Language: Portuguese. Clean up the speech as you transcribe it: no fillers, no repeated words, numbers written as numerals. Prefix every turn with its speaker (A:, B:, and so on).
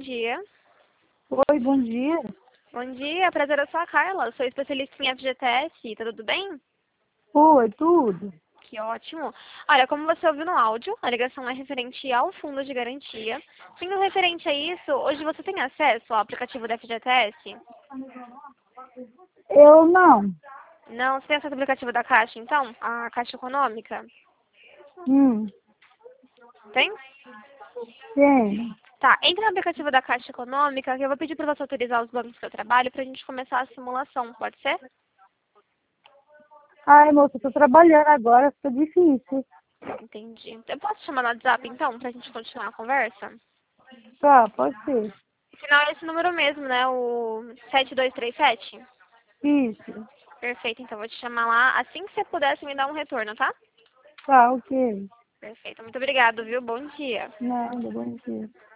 A: dia.
B: Oi, bom dia.
A: Bom dia, prazer, eu sou a Carla, sou especialista em FGTS, tá tudo bem?
B: Oi, tudo?
A: Que ótimo. Olha, como você ouviu no áudio, a ligação é referente ao fundo de garantia. Sendo referente a isso, hoje você tem acesso ao aplicativo da FGTS?
B: Eu não.
A: Não, você tem acesso ao aplicativo da Caixa, então? A Caixa Econômica?
B: Hum,
A: Tem?
B: tem.
A: Tá, entra no aplicativo da Caixa Econômica, que eu vou pedir para você autorizar os bancos que eu trabalho pra gente começar a simulação, pode ser?
B: Ai, moça, eu tô trabalhando agora, fica difícil.
A: Entendi. Eu posso te chamar no WhatsApp, então, pra gente continuar a conversa?
B: Tá, pode ser.
A: O final é esse número mesmo, né? O 7237.
B: Isso.
A: Perfeito, então vou te chamar lá. Assim que você puder, você me dá um retorno, tá?
B: Tá, ok.
A: Perfeito. Muito obrigado, viu? Bom dia.
B: Nada, bom dia.